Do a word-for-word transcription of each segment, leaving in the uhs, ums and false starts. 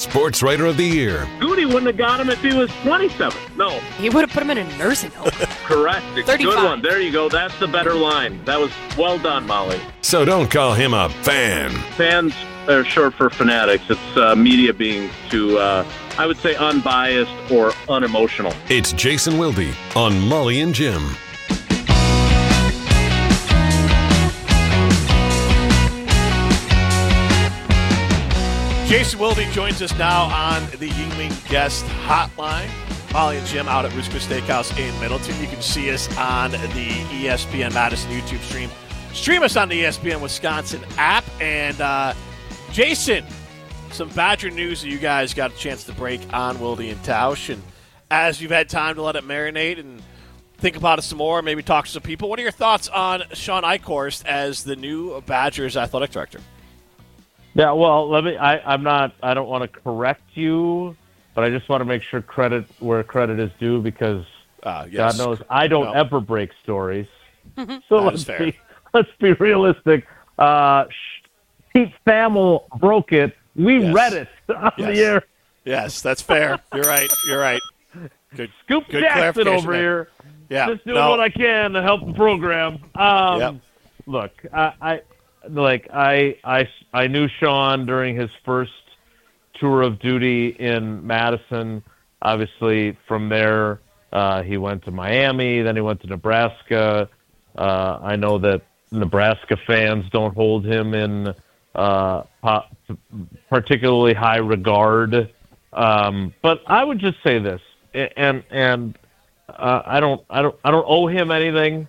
Sports Writer of the Year. Goody wouldn't have got him if he was twenty-seven. No. He would have put him in a nursing home. Correct. thirty-five. Good one. There you go. That's the better line. That was well done, Molly. So don't call him a fan. Fans are short for fanatics. It's uh, media being too, uh, I would say, unbiased or unemotional. It's Jason Wilde on Molly and Jim. Jason Wilde joins us now on the Yuengling Guest Hotline. Molly and Jim out at Ruska Steakhouse in Middleton. You can see us on the E S P N Madison YouTube stream. Stream us on the E S P N Wisconsin app. And uh, Jason, some Badger news that you guys got a chance to break on Wilde and Tausch. And as you've had time to let it marinate and think about it some more, maybe talk to some people, what are your thoughts on Sean Eichhorst as the new Badgers athletic director? Yeah, well, let me. I, I'm not. I don't want to correct you, but I just want to make sure credit where credit is due because uh, yes. God knows I don't no. ever break stories. So that let's fair. be let's be realistic. Uh, Pete Thamel broke it. We yes. read it on yes. the air. Yes, that's fair. You're right. You're right. Good. Scoop good Jackson over there. here. Yeah. Just doing no. what I can to help the program. Um, yep. Look, I. I Like I, I, I knew Sean during his first tour of duty in Madison. Obviously, from there uh, he went to Miami. Then he went to Nebraska. Uh, I know that Nebraska fans don't hold him in uh, particularly high regard. Um, but I would just say this, and and uh, I don't, I don't, I don't owe him anything.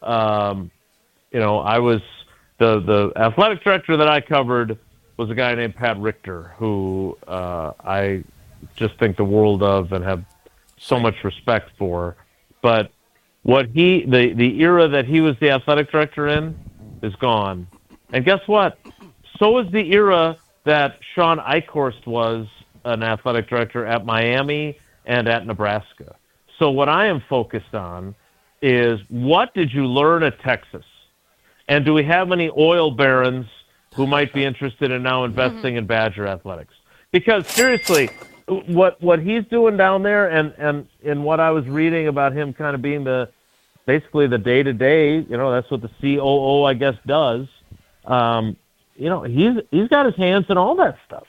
Um, you know, I was. The the athletic director that I covered was a guy named Pat Richter, who uh, I just think the world of and have so much respect for. But what he the, the era that he was the athletic director in is gone. And guess what? So is the era that Sean Eichhorst was an athletic director at Miami and at Nebraska. So what I am focused on is what did you learn at Texas? And do we have any oil barons who might be interested in now investing mm-hmm. in Badger athletics? Because seriously, what what he's doing down there, and and in what I was reading about him, kind of being the basically the day to day, you know, that's what the C O O I guess does. Um, you know, he's he's got his hands in all that stuff,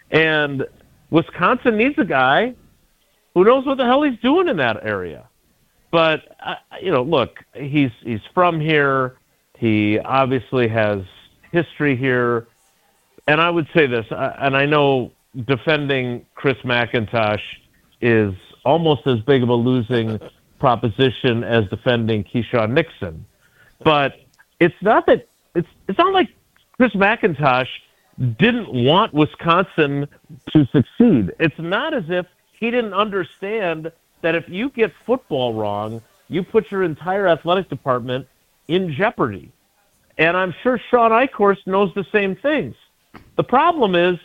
and Wisconsin needs a guy who knows what the hell he's doing in that area. But uh, you know, look, he's he's from here. He obviously has history here. And I would say this, and I know defending Chris McIntosh is almost as big of a losing proposition as defending Keyshawn Nixon. But it's not that it's it's not like Chris McIntosh didn't want Wisconsin to succeed. It's not as if he didn't understand that if you get football wrong, you put your entire athletic department in jeopardy. And I'm sure Sean Eichhorst knows the same things. The problem is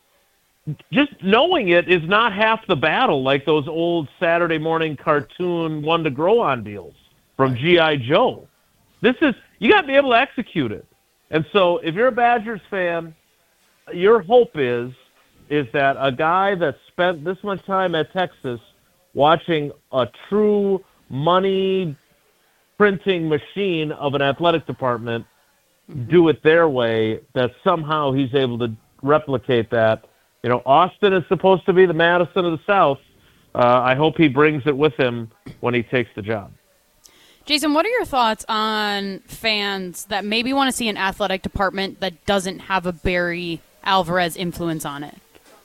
just knowing it is not half the battle, like those old Saturday morning cartoon one to grow on deals from G I. Joe. This is, you got to be able to execute it. And so if you're a Badgers fan, your hope is, is that a guy that spent this much time at Texas watching a true money printing machine of an athletic department do it their way, that somehow he's able to replicate that. You know, Austin is supposed to be the Madison of the South. Uh, I hope he brings it with him when he takes the job. Jason, what are your thoughts on fans that maybe want to see an athletic department that doesn't have a Barry Alvarez influence on it?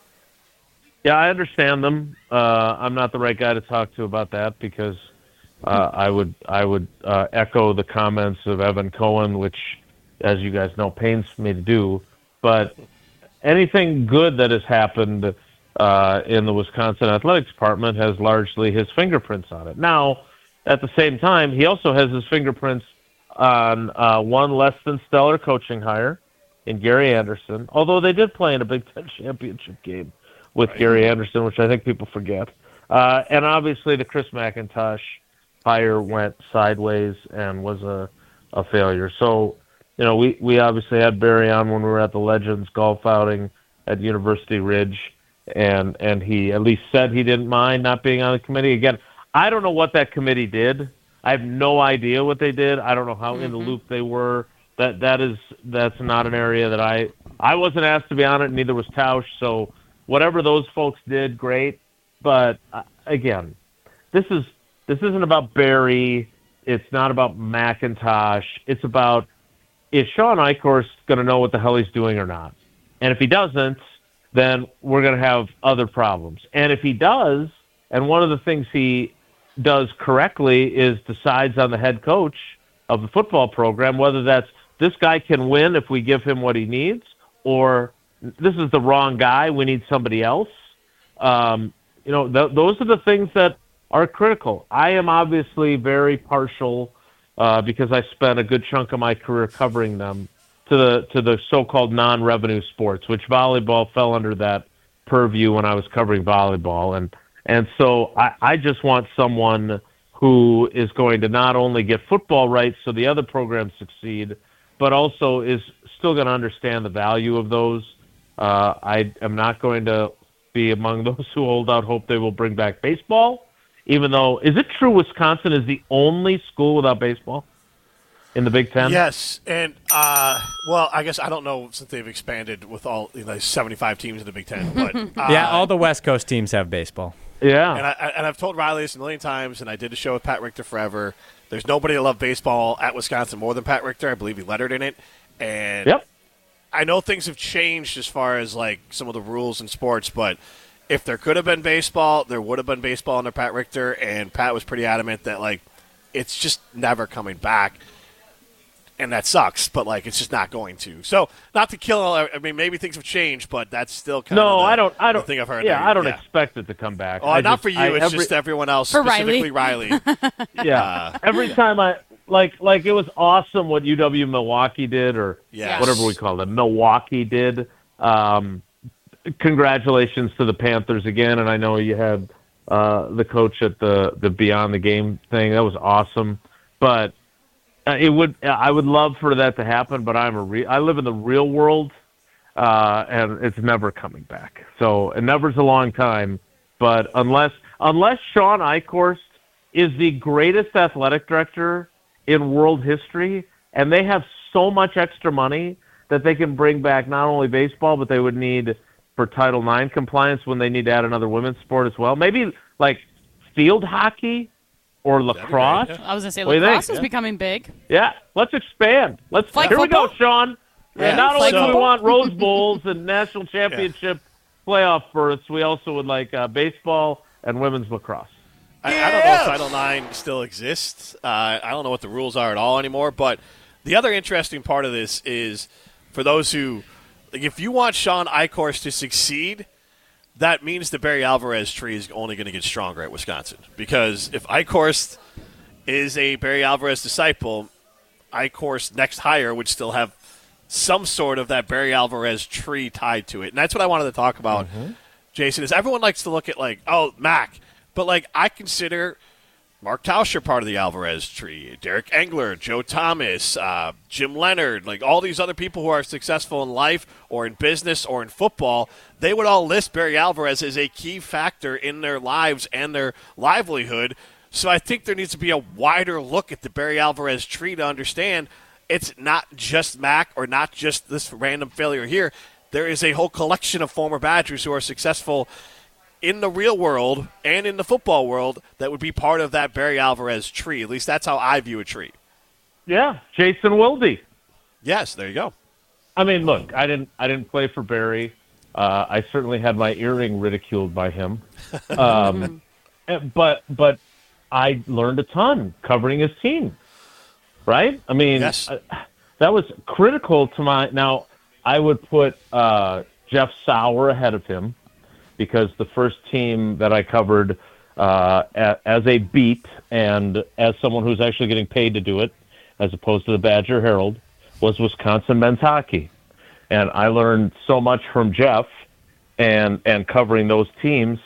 Yeah, I understand them. Uh, I'm not the right guy to talk to about that because uh, I would I would uh, echo the comments of Evan Cohen, which, as you guys know, pains me to do. But anything good that has happened uh, in the Wisconsin Athletics Department has largely his fingerprints on it. Now, at the same time, he also has his fingerprints on uh, one less than stellar coaching hire in Gary Anderson, although they did play in a Big Ten championship game with right. Gary Anderson, which I think people forget. Uh, and obviously the Chris McIntosh hire went sideways and was a, a failure. So, you know, we, we obviously had Barry on when we were at the Legends golf outing at University Ridge. and and he at least said he didn't mind not being on the committee. Again, I don't know what that committee did. I have no idea what they did. I don't know how mm-hmm. in the loop they were. That that is that's not an area that I I wasn't asked to be on it. Neither was Tausch. So whatever those folks did, great. But uh, again, this is this isn't about Barry. It's not about McIntosh. It's about, is Sean Eichhorst going to know what the hell he's doing or not? And if he doesn't, then we're going to have other problems. And if he does, and one of the things he does correctly is decides on the head coach of the football program, whether that's this guy can win if we give him what he needs, or this is the wrong guy, we need somebody else. Um, you know, th- those are the things that are critical. I am obviously very partial uh, because I spent a good chunk of my career covering them to the to the so-called non-revenue sports, which volleyball fell under that purview when I was covering volleyball. And and so I, I just want someone who is going to not only get football right so the other programs succeed, but also is still going to understand the value of those. Uh, I am not going to be among those who hold out hope they will bring back baseball. Even though, is it true Wisconsin is the only school without baseball in the Big Ten? Yes, and, uh, well, I guess I don't know since they've expanded with all you know, seventy-five teams in the Big Ten. But uh, yeah, all the West Coast teams have baseball. Yeah. And, I, and I've told Riley this a million times, and I did a show with Pat Richter forever. There's nobody that loved baseball at Wisconsin more than Pat Richter. I believe he lettered in it. And yep. I know things have changed as far as, like, some of the rules in sports, but – if there could have been baseball, there would have been baseball under Pat Richter, and Pat was pretty adamant that, like, it's just never coming back, and that sucks, but, like, it's just not going to. So, not to kill, I mean, maybe things have changed, but that's still kind no, of the, I don't, I don't, the thing I've heard. Yeah, there. I don't yeah. expect it to come back. Oh, I not just, for you, I, it's every, just everyone else, for specifically Riley. Riley. yeah, uh, every time I, like, like it was awesome what U W-Milwaukee did, or yes. whatever we call it, Milwaukee did. Um, Congratulations to the Panthers again, and I know you had uh, the coach at the, the Beyond the Game thing. That was awesome, but uh, it would I would love for that to happen. But I'm a re- I live in the real world, uh, and it's never coming back. So and never's a long time, but unless unless Sean Eichhorst is the greatest athletic director in world history, and they have so much extra money that they can bring back not only baseball, but they would need for Title nine compliance when they need to add another women's sport as well. Maybe like field hockey or lacrosse. Right, yeah. I was going to say what lacrosse is yeah. becoming big. Yeah, let's expand. Let's Flag Here football? we go, Sean. Yeah. And not only So- do we want Rose Bowls and national championship yeah. playoff berths, we also would like uh, baseball and women's lacrosse. I, I don't know if Title nine still exists. Uh, I don't know what the rules are at all anymore. But the other interesting part of this is for those who, like, if you want Sean Eichhorst to succeed, that means the Barry Alvarez tree is only going to get stronger at Wisconsin. Because if Eichhorst is a Barry Alvarez disciple, Eichhorst's next hire would still have some sort of that Barry Alvarez tree tied to it. And that's what I wanted to talk about, mm-hmm. Jason, is everyone likes to look at, like, oh, Mac. But, like, I consider Mark Tauscher part of the Alvarez tree, Derek Engler, Joe Thomas, uh, Jim Leonard, like all these other people who are successful in life or in business or in football, they would all list Barry Alvarez as a key factor in their lives and their livelihood. So I think there needs to be a wider look at the Barry Alvarez tree to understand it's not just Mac or not just this random failure here. There is a whole collection of former Badgers who are successful in the real world and in the football world that would be part of that Barry Alvarez tree. At least that's how I view a tree. Yeah, Jason Wilde. Yes, there you go. I mean, look, I didn't I didn't play for Barry. Uh, I certainly had my earring ridiculed by him. Um, but but I learned a ton covering his team. Right? I mean, yes. uh, that was critical to my – now, I would put uh, Jeff Sauer ahead of him, because the first team that I covered uh, a, as a beat and as someone who's actually getting paid to do it, as opposed to the Badger Herald, was Wisconsin men's hockey. And I learned so much from Jeff and and covering those teams.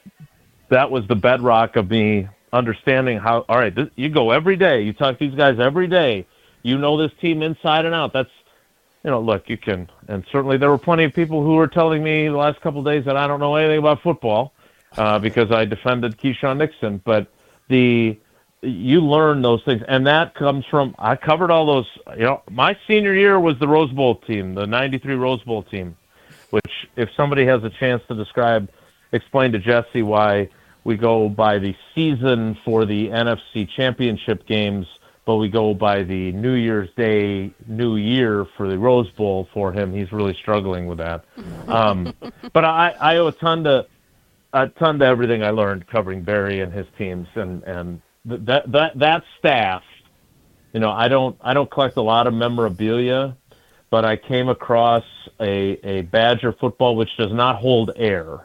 That was the bedrock of me understanding how, all right, this, you go every day. You talk to these guys every day. You know this team inside and out. That's you know, look, you can, and certainly there were plenty of people who were telling me the last couple of days that I don't know anything about football uh, because I defended Keyshawn Nixon. But the you learn those things, and that comes from I covered all those. You know, my senior year was the Rose Bowl team, the ninety-three Rose Bowl team, which if somebody has a chance to describe, explain to Jesse why we go by the season for the N F C Championship games, but we go by the New Year's Day, New Year for the Rose Bowl for him. He's really struggling with that. Um, but I, I owe a ton to a ton to everything I learned covering Barry and his teams, and and that that that staff. You know, I don't I don't collect a lot of memorabilia, but I came across a a Badger football which does not hold air.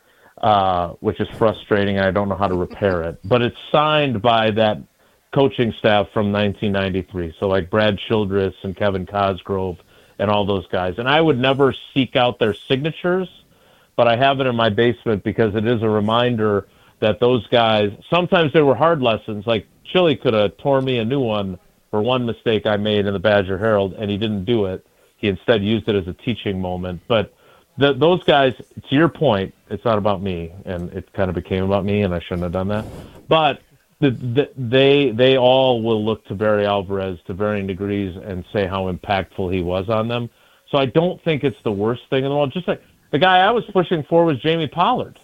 Uh, which is frustrating, and I don't know how to repair it. But it's signed by that coaching staff from nineteen ninety-three, so like Brad Childress and Kevin Cosgrove and all those guys. And I would never seek out their signatures, but I have it in my basement because it is a reminder that those guys, sometimes they were hard lessons, like Chili could have torn me a new one for one mistake I made in the Badger Herald, and he didn't do it. He instead used it as a teaching moment. But The, those guys, to your point, it's not about me, and it kind of became about me, and I shouldn't have done that. But the, the, they they all will look to Barry Alvarez to varying degrees and say how impactful he was on them. So I don't think it's the worst thing in the world. Just like the guy I was pushing for was Jamie Pollard,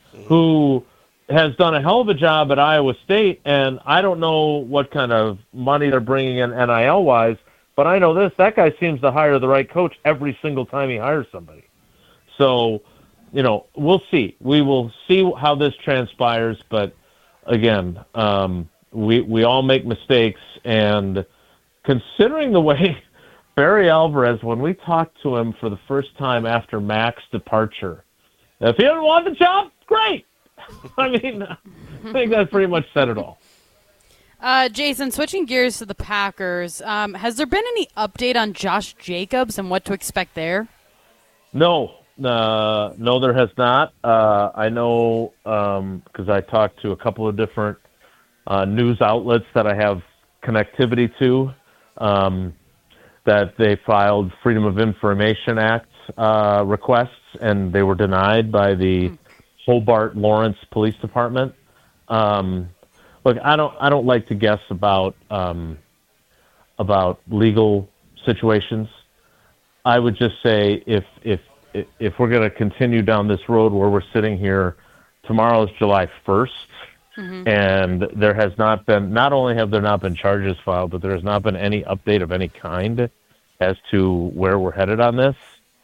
who has done a hell of a job at Iowa State, and I don't know what kind of money they're bringing in N I L-wise, but I know this, that guy seems to hire the right coach every single time he hires somebody. So, you know, we'll see. We will see how this transpires. But again, um, we we all make mistakes. And considering the way Barry Alvarez, when we talked to him for the first time after Mac's departure, if he didn't want the job, great. I mean, I think that pretty much said it all. Uh, Jason, switching gears to the Packers, um, has there been any update on Josh Jacobs and what to expect there? No. Uh, no, there has not. Uh, I know because um, I talked to a couple of different uh, news outlets that I have connectivity to um, that they filed Freedom of Information Act uh, requests, and they were denied by the mm. Hobart Lawrence Police Department. Um, look, I don't I don't like to guess about um, about legal situations. I would just say if if if we're going to continue down this road where we're sitting here, tomorrow is July first, mm-hmm. and there has not been, not only have there not been charges filed, but there has not been any update of any kind as to where we're headed on this.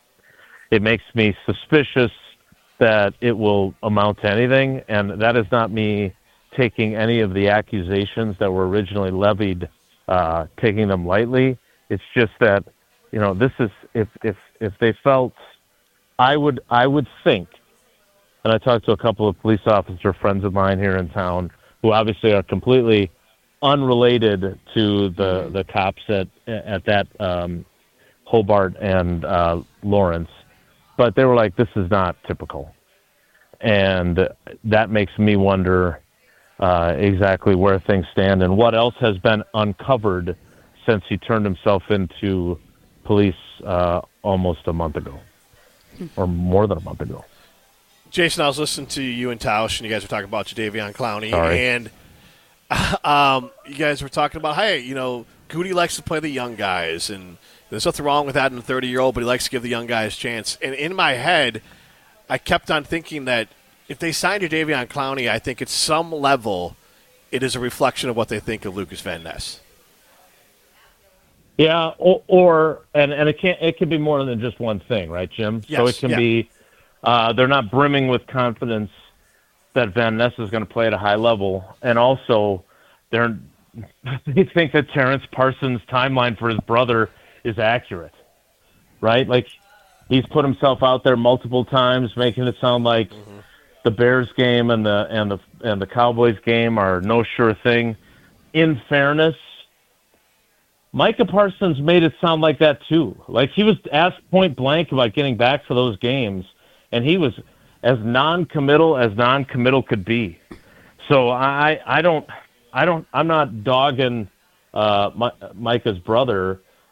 It makes me suspicious that it will amount to anything, and that is not me taking any of the accusations that were originally levied, uh, taking them lightly. It's just that, you know, this is, if if if they felt, I would I would think, and I talked to a couple of police officer friends of mine here in town who obviously are completely unrelated to the, the cops at at that um, Hobart and uh, Lawrence, but they were like, this is not typical. And that makes me wonder uh, exactly where things stand and what else has been uncovered since he turned himself into police uh, almost a month ago. Or more than a month ago. Jason, I was listening to you and Tausch, and you guys were talking about Jadeveon Clowney. Sorry. And um, you guys were talking about, hey, you know, Goody likes to play the young guys, and there's nothing wrong with that in a thirty-year-old, but he likes to give the young guys a chance. And in my head, I kept on thinking that if they signed Jadeveon Clowney, I think at some level it is a reflection of what they think of Lucas Van Ness. Yeah, or, or and, and it can't it can be more than just one thing, right, Jim? Yes, so it can yeah. be uh, they're not brimming with confidence that Van Ness is going to play at a high level, and also they're they think that Terrence Parsons' timeline for his brother is accurate, right? Like he's put himself out there multiple times, making it sound like mm-hmm. the Bears game and the and the and the Cowboys game are no sure thing. In fairness, Micah Parsons made it sound like that too. Like he was asked point blank about getting back for those games, and he was as non-committal as non-committal could be. So I, I don't, I don't, I'm not dogging uh, My, Micah's brother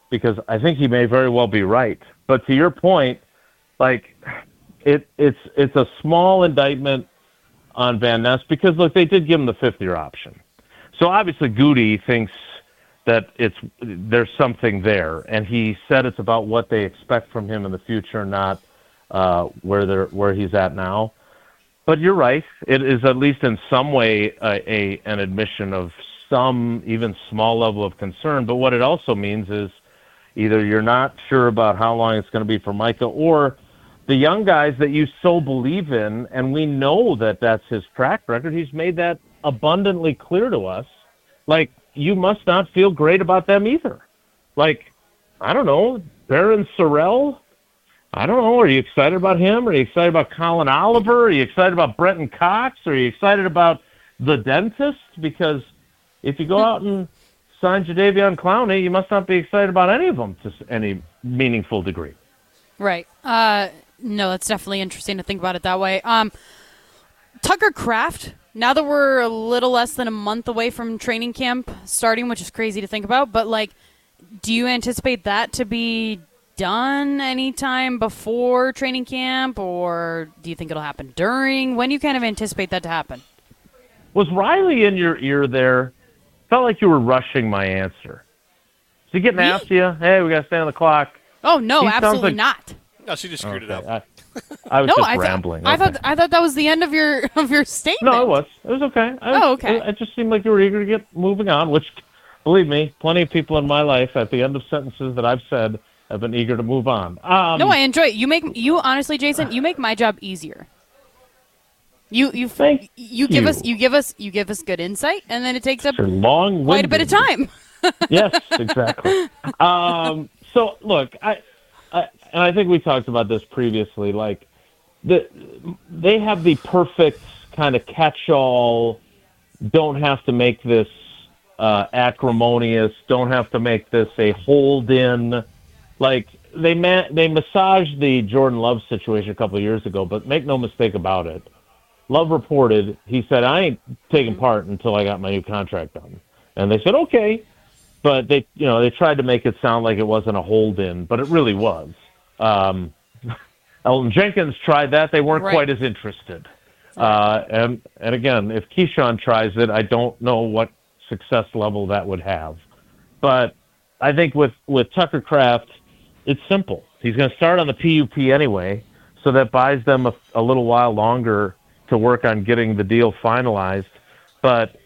because I think he may very well be right. But to your point, like it, it's it's a small indictment on Van Ness because look, they did give him the fifth year option. So obviously Goody thinks that it's there's something there, and he said it's about what they expect from him in the future, not uh, where they're where he's at now. But you're right; it is at least in some way a, a an admission of some even small level of concern. But what it also means is either you're not sure about how long it's going to be for Micah, or the young guys that you so believe in, and we know that that's his track record. He's made that abundantly clear to us. Like, you must not feel great about them either. Like, I don't know, Baron Sorrell? I don't know. Are you excited about him? Are you excited about Colin Oliver? Are you excited about Brenton Cox? Are you excited about the dentist? Because if you go out and sign Jadeveon Clowney, you must not be excited about any of them to any meaningful degree. Right. Uh, no, that's definitely interesting to think about it that way. Um, Tucker Kraft, now that we're a little less than a month away from training camp starting, which is crazy to think about, but, like, do you anticipate that to be done anytime before training camp, or do you think it'll happen during? When do you kind of anticipate that to happen? Was Riley in your ear there? Felt like you were rushing my answer. Is he getting Me? after you? Hey, we got to stay on the clock. Oh, no, He sounds absolutely like- not. No, she just screwed Okay, it up. I, I was No, just I, th- rambling. I Okay. thought I thought that was the end of your of your statement. No, it was. It was okay. I, Oh, okay. It, it just seemed like you were eager to get moving on, which, believe me, plenty of people in my life at the end of sentences that I've said have been eager to move on. Um, No, I enjoy it. You make you honestly, Jason, you make my job easier. You you Thank you give you. us you give us you give us good insight, and then it takes up You're long-winded. quite a bit of time. Yes, exactly. um, so, look, I, I and I think we talked about this previously. Like, the they have the perfect kind of catch-all. Don't have to make this uh, acrimonious. Don't have to make this a hold-in. Like, they ma- they massaged the Jordan Love situation a couple of years ago, but make no mistake about it. Love reported, he said, I ain't taking part until I got my new contract done. And they said, okay. But they, you know, they tried to make it sound like it wasn't a hold-in, but it really was. Um, Elton Jenkins tried that. They weren't Right. quite as interested. Uh, and, and again, if Keyshawn tries it, I don't know what success level that would have. But I think with, with Tucker Kraft, it's simple. He's going to start on the P U P anyway, so that buys them a, a little while longer to work on getting the deal finalized. But,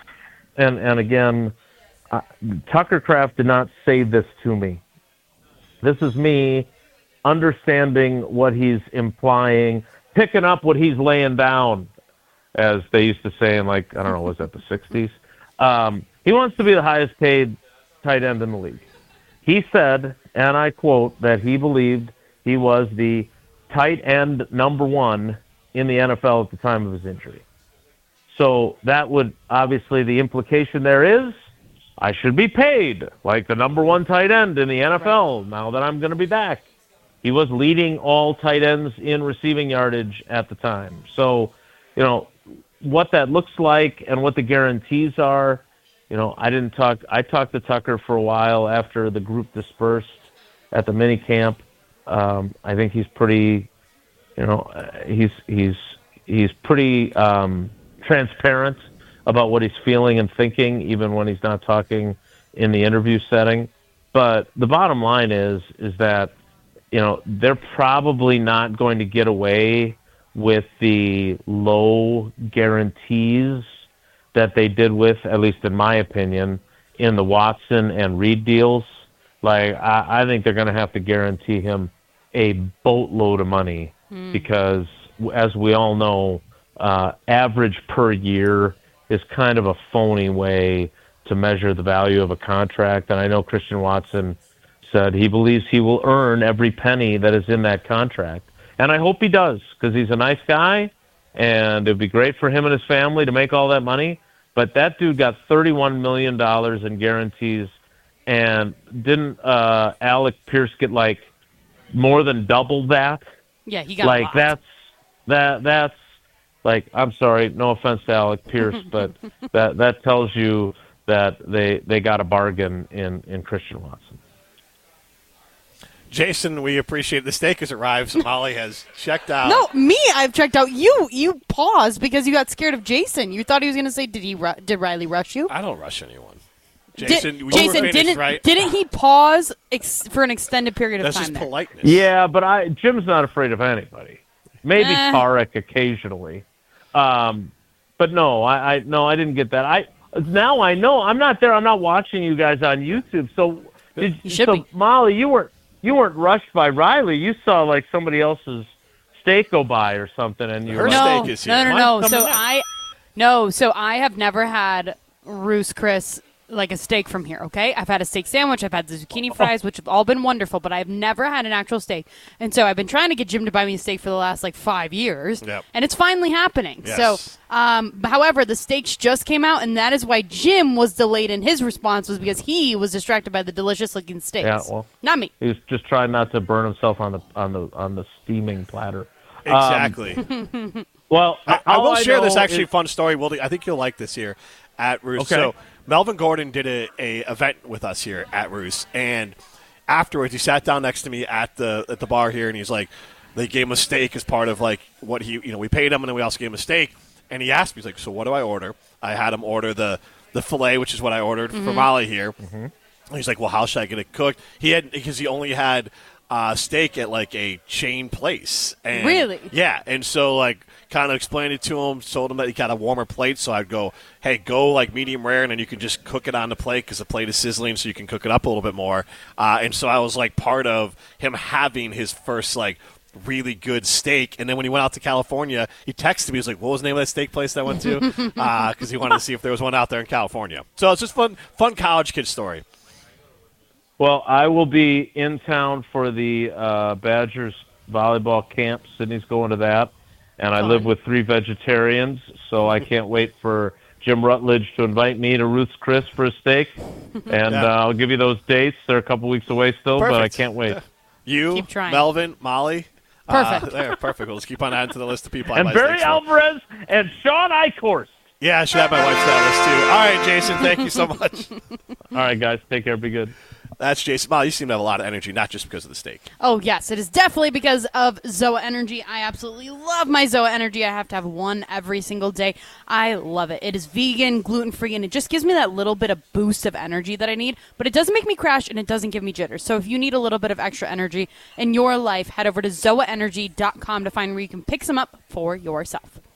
and and again, uh, Tucker Kraft did not say this to me. This is me understanding what he's implying, picking up what he's laying down, as they used to say in, like, I don't know, was that the sixties? Um, he wants to be the highest paid tight end in the league. He said, and I quote, that he believed he was the tight end number one in the N F L at the time of his injury. So that would, obviously, the implication there is I should be paid like the number one tight end in the N F L now that I'm going to be back. He was leading all tight ends in receiving yardage at the time. So, you know, what that looks like and what the guarantees are, you know, I didn't talk. I talked to Tucker for a while after the group dispersed at the mini camp. Um, I think he's pretty, you know, uh, he's he's he's pretty um, transparent about what he's feeling and thinking, even when he's not talking in the interview setting. But the bottom line is is that, you know, they're probably not going to get away with the low guarantees that they did with, at least in my opinion, in the Watson and Reed deals. Like, I, I think they're going to have to guarantee him a boatload of money mm. because, as we all know, uh, average per year is kind of a phony way to measure the value of a contract. And I know Christian Watson said he believes he will earn every penny that is in that contract. And I hope he does, because he's a nice guy, and it'd be great for him and his family to make all that money. But that dude got thirty-one million dollars in guarantees, and didn't uh, Alec Pierce get, like, more than double that? Yeah, he got like a lot. that's that that's like, I'm sorry, no offense to Alec Pierce, but that that tells you that they they got a bargain in in Christian Watson. Jason, we appreciate the steak has arrived. So Molly has checked out. No, me, I've checked out. You you paused because you got scared of Jason. You thought he was going to say, did he ru- did Riley rush you? I don't rush anyone. Jason, Did, you Jason were finished, didn't right? didn't he pause ex- for an extended period of That's time just there? politeness. Yeah, but I Jim's not afraid of anybody. Maybe Eh. Tarek occasionally, um, but no, I, I no, I didn't get that. I now I know I'm not there. I'm not watching you guys on YouTube. So, did, You should so be. Molly, you weren't you weren't rushed by Riley. You saw like somebody else's steak go by or something, and you Her were like, No, steak is no, here. no, no. Mine's So coming up. I, no, so I have never had Roos Chris like a steak from here. Okay, I've had a steak sandwich. I've had the zucchini fries, which have all been wonderful, but I've never had an actual steak. And so I've been trying to get Jim to buy me a steak for the last like five years, Yep. and it's finally happening. Yes. So, um, however, the steaks just came out, and that is why Jim was delayed in his response, was because he was distracted by the delicious looking steaks. Yeah, well. Not me. he was just trying not to burn himself on the on the on the steaming platter. Um, Exactly. Well, I, I all will share this know actually is- fun story. Wildy, I think you'll like this here at Roos. Okay. So Melvin Gordon did a, a event with us here at Roos, and afterwards he sat down next to me at the at the bar here, and he's like, they gave him a steak as part of like what he you know we paid him, and then we also gave him a steak, and he asked me, he's like, so what do I order? I had him order the the filet, which is what I ordered for Molly here. Mm-hmm. And he's like, well, how should I get it cooked? He had because he only had uh, steak at like a chain place. And, Really? Yeah, and so like kind of explained it to him, told him that he got a warmer plate. So I'd go, hey, go like medium rare, and then you can just cook it on the plate because the plate is sizzling, so you can cook it up a little bit more. Uh, and so I was like part of him having his first like really good steak. And then when he went out to California, he texted me. He was like, what was the name of that steak place that I went to? Because he wanted to see if there was one out there in California. So it's just fun, fun college kid story. Well, I will be in town for the uh, Badgers volleyball camp. Sydney's going to that, and I Fun. live with three vegetarians, so I can't wait for Jim Rutledge to invite me to Ruth's Chris for a steak. And Yeah. uh, I'll give you those dates. They're a couple weeks away still, but I Perfect. can't wait. You, Keep trying. Melvin, Molly. Perfect. Uh, there, perfect. We'll just keep on adding to the list of people. I And like Barry steaks for. Alvarez and Sean Eichhorst. Yeah, I should have my wife's that list too. All right, Jason, thank you so much. All right, guys, take care. Be good. That's Jason. Molly, you seem to have a lot of energy, not just because of the steak. Oh, yes. It is definitely because of Zoa Energy. I absolutely love my Zoa Energy. I have to have one every single day. I love it. It is vegan, gluten-free, and it just gives me that little bit of boost of energy that I need. But it doesn't make me crash, and it doesn't give me jitters. So if you need a little bit of extra energy in your life, head over to zoa energy dot com to find where you can pick some up for yourself.